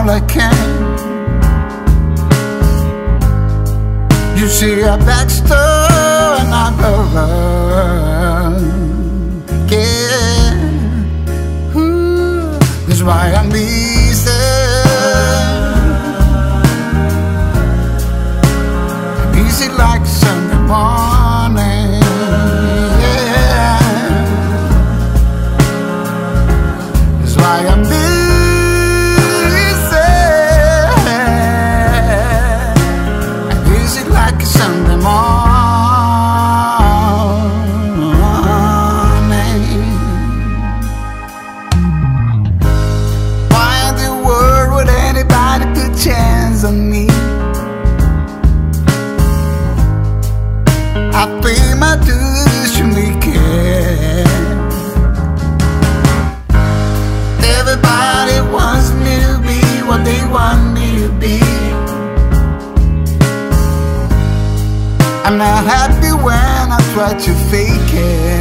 all I can. You see a backstory and I'm over. Yeah, that's why I'm easy. I'm easy like Sunday morning. Yeah, that's why I'm easy. I'm easy like a Sunday morning. Chance on me, I pay my dues, surely care. Everybody wants me to be what they want me to be. I'm not happy when I try to fake it.